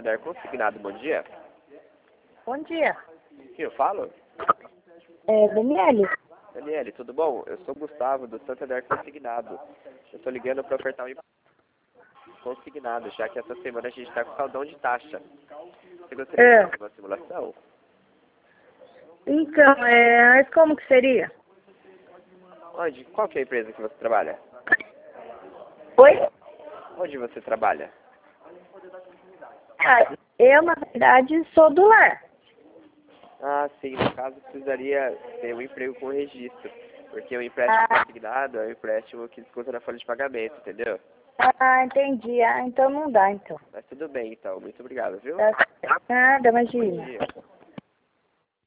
Santander Consignado, bom dia. Bom dia. Quem eu falo? Daniele. Daniele, tudo bom? Eu sou o Gustavo, do Santander Consignado. Eu tô ligando para ofertar um consignado, já que essa semana a gente tá com saldão de taxa. Você gostaria de fazer uma simulação? Então, mas como que seria? Onde? Qual que é a empresa que você trabalha? Oi? Onde você trabalha? Ah, eu, na verdade, sou do lar. Ah, sim, no caso precisaria ter um emprego com registro, porque o empréstimo consignado é um empréstimo que desconta na folha de pagamento, entendeu? Ah, entendi. Ah, então não dá, então. Mas tudo bem, então. Muito obrigado, viu? Nada, Bom imagina. dia.